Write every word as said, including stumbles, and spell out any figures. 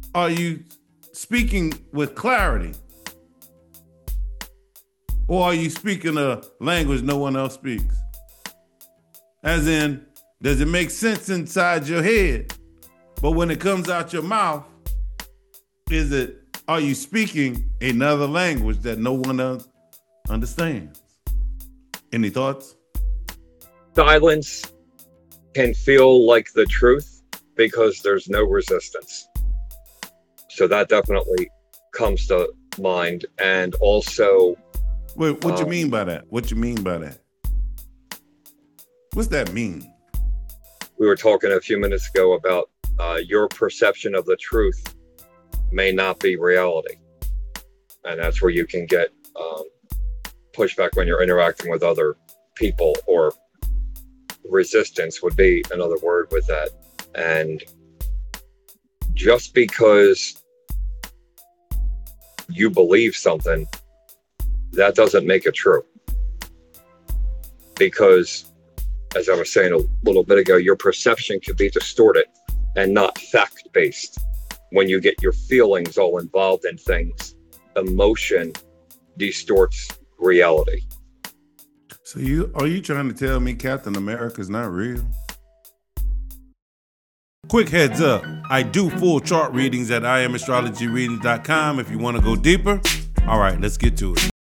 are you speaking with clarity? Or are you speaking a language no one else speaks? As in, does it make sense inside your head? But when it comes out your mouth, is it, are you speaking another language that no one else understands? Any thoughts? Silence can feel like the truth because there's no resistance. So that definitely comes to mind. And also, Wait, what um, you mean by that? What you mean by that? What's that mean? We were talking a few minutes ago about uh, your perception of the truth may not be reality. And that's where you can get um, pushback when you're interacting with other people, or resistance would be another word with that. And just because you believe something, that doesn't make it true. Because, as I was saying a little bit ago, your perception can be distorted and not fact-based. When you get your feelings all involved in things, emotion distorts reality. So you are you trying to tell me Captain America's not real? Quick heads up, I do full chart readings at I am astrology readings dot com if you want to go deeper. All right, let's get to it.